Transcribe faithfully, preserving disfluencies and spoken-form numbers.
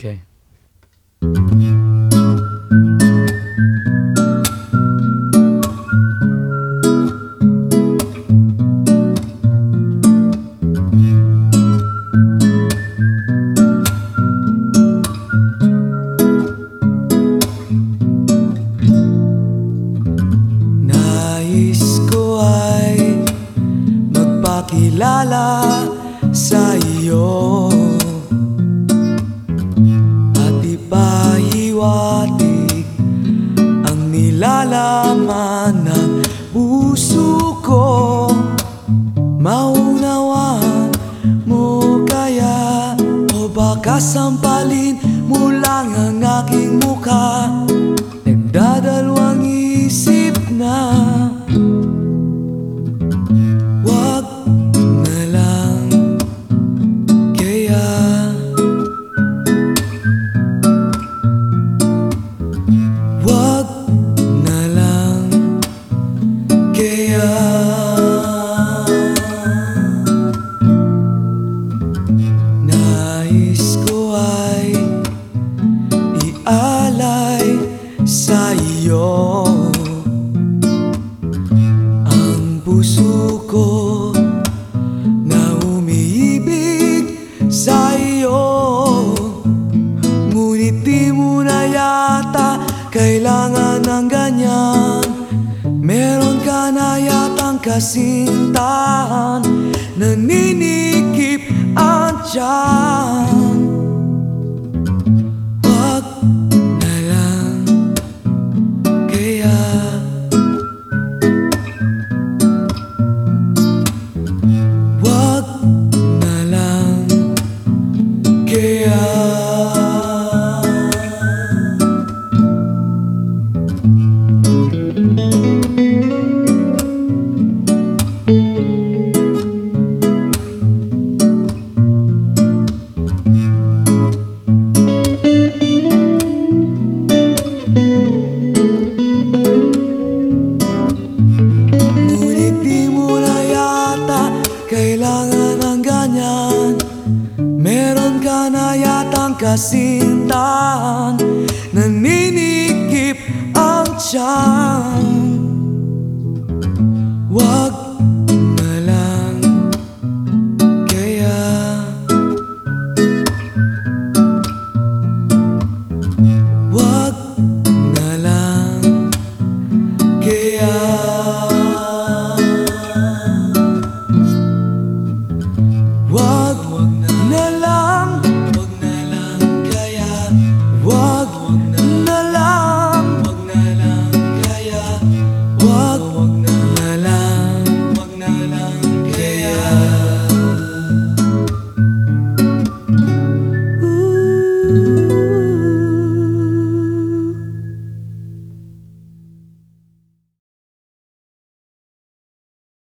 Okay. Nais ko ay magpakilala sa iyo at ipahiwatig ang nilalaman ng puso ko. Maunawaan mo kaya, o baka sampalin mo lang ang aking mukha? Nagdadalawang isip na wag na lang kaya. Wag na lang kaya. Nais ko ay ialay sa iyo ang puso ko na umiibig sa iyo. Ngunit di mo na yata kailangan ng ganyan. Meron ka na yatang kasintahan, naninikip ang tiyan. Wag na lang kaya. Wag na lang kaya. Ngunit di mo na yata kailangan ng ganyan. Meron ka na yatang kasintahan, naninikip ang tiyan. Wag